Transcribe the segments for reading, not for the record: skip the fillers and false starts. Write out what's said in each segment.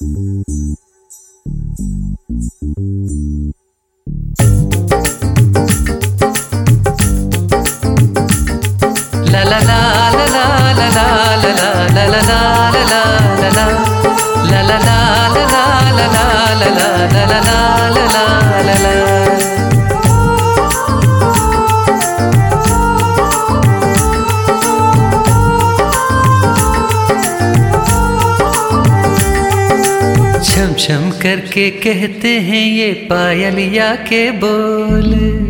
छम छम करके कहते हैं ये पायलिया के बोल,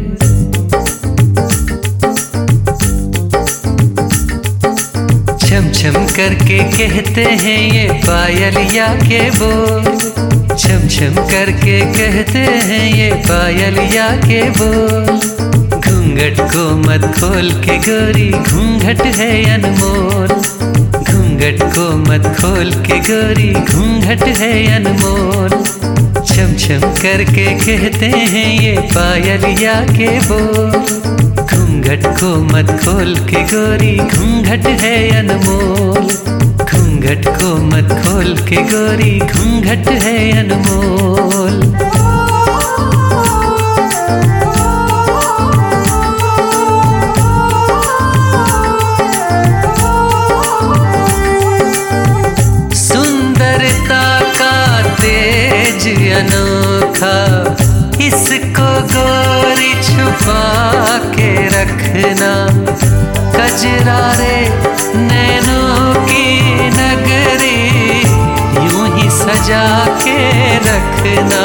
छम छम करके कहते हैं ये पायलिया के बोल, छम छम करके कहते हैं ये पायलिया के बोल। घूंघट को मत खोल के गोरी घूंघट है अनमोल, घूंघट को मत खोल के गोरी घूंघट है अनमोल। छम छम करके कहते हैं ये पायलिया के बोल, घूंघट को मत खोल के गोरी घूंघट है अनमोल, घूंघट को मत खोल के गोरी घूंघट है अनमोल। अनोखा इसको गोरी छुपा के रखना, कजरारे नैनों की नगरी यूं ही सजा के रखना।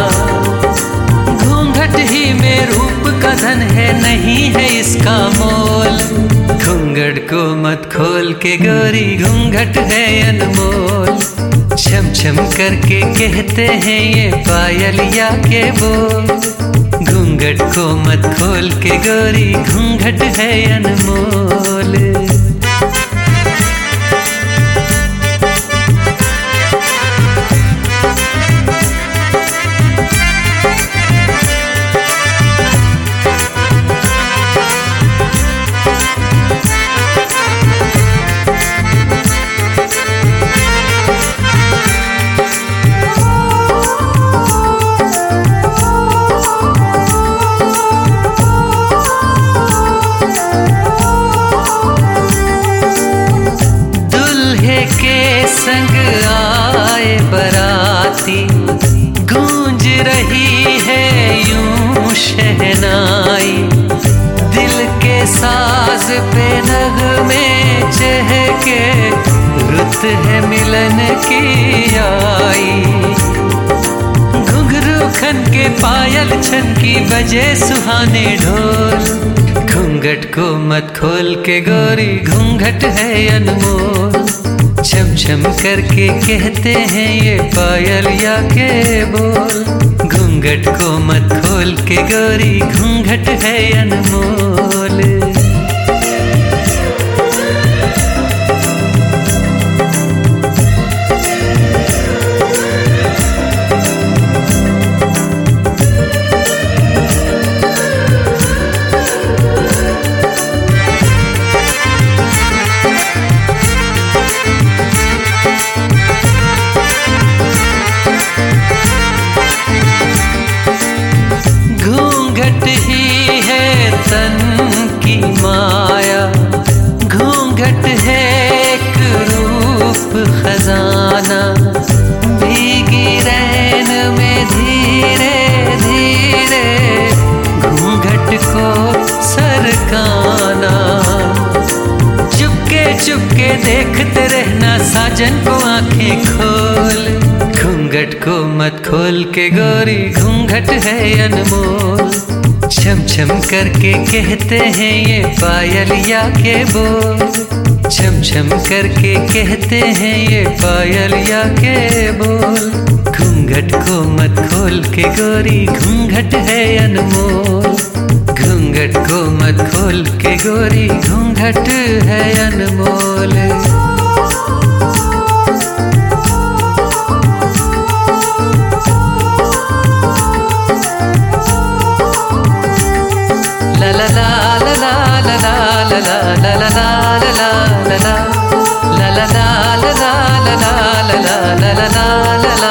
घूंघट ही में रूप का धन है, नहीं है इसका मोल। घूंघट को मत खोल के गोरी घूंघट है अनमोल। छम छम करके कहते हैं ये पायलिया के बोल, घूंघट को मत खोल के गोरी घूंघट है अनमोल। संग आए बराती, गूंज रही है यूं शहनाई, दिल के साज पे नगमे चहके, रुत है मिलन की आई। घुंघरू खन के पायल छन की बजे सुहाने ढोल, घूंघट को मत खोल के गोरी घूंघट है अनमोल। छम छम करके कहते हैं ये पायलिया के बोल, घूंघट को मत खोल के गोरी घूंघट है अनमोल। घूंघट ही है तन की माया, घूंघट है एक रूप खजाना, भीगी रैन में धीरे धीरे घूंघट को सरकाना। चुपके चुपके देखते रहना साजन को आंखें खोल, घूंघट को मत खोल के गोरी घूंघट है अनमोल। छम छम करके कहते हैं ये पायलिया के बोल, छम छम करके कहते हैं ये पायलिया के बोल। घूंघट को मत खोल के गोरी घूंघट है अनमोल, घूंघट को मत खोल के गोरी घूंघट है अनमोल। la la la la la la la la la la la la la la